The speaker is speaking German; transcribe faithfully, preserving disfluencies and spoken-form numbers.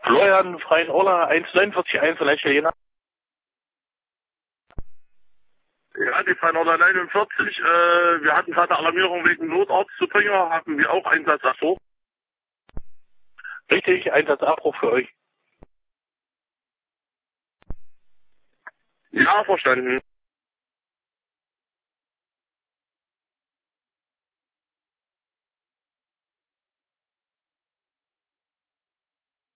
Florian, Freien Orla, eins neun vier eins, Leiche Jena. Ja, die Freien Orla neunundvierzig, äh, wir hatten gerade Alarmierung wegen Notarztzubringer, hatten wir auch Einsatzabbruch. Richtig, Einsatzabbruch für euch. Ja, verstanden.